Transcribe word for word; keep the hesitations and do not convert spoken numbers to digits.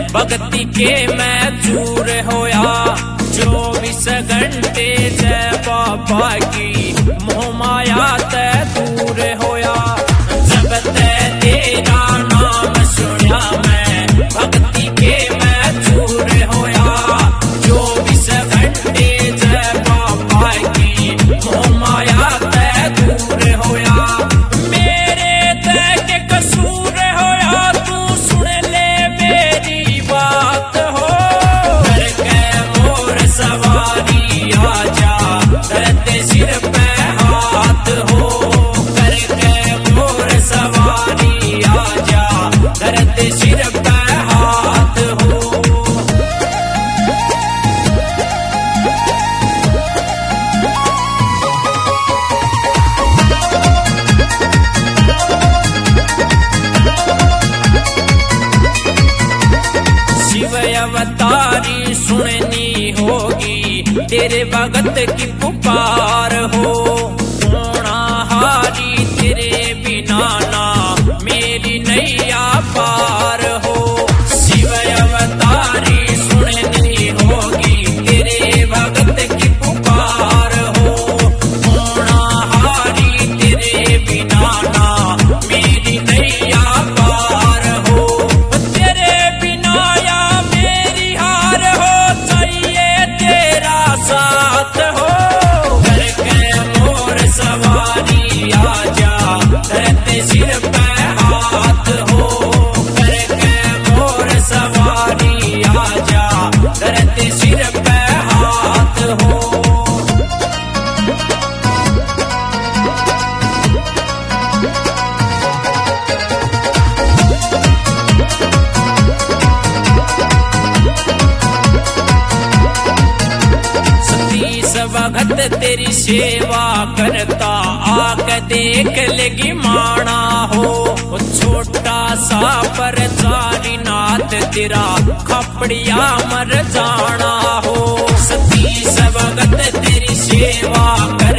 भक्ति के मैं चूर होया। चौबीस घंटे जय बाबा की मोह माया ते दूर होया। जब ते तेरा नाम सुनिया मैं भक्ति के मैं चूर होया। चौबीस घंटे जय बाबा की मोह माया ते दूर होया। मेरे ते के कसूर होया तू सुन ले मेरी बात हो। करके मोर सवारी आजा धरते सिर पे हाथ हो। करके मोर सवारी आजा धरते सिर पे हाथ हो। शिव अवतारी सुननी होगी तेरे भगत की पुकार हो। सोना हारी तेरे बिना ना मेरी नैया पार हो। शिव अवतारी सुननी होगी तेरे भगत की पुकार हो। सोना हारी तेरे बिना ना मेरी नैया पार हो। तेरे बिना या मेरी हार हो चाहिए तेरा साथ हो। करके मोर सवारी आजा धरते सिर पे हाथ हो। करके मोर सवारी आजा धरते सिर पे हाथ हो। सतीश भगत तेरी सेवा करता आके देख लेगी माना हो। वो छोटा सा पर चारी नाथ तेरा खपड़िया मर जाना हो। सतीश भगत तेरी सेवा कर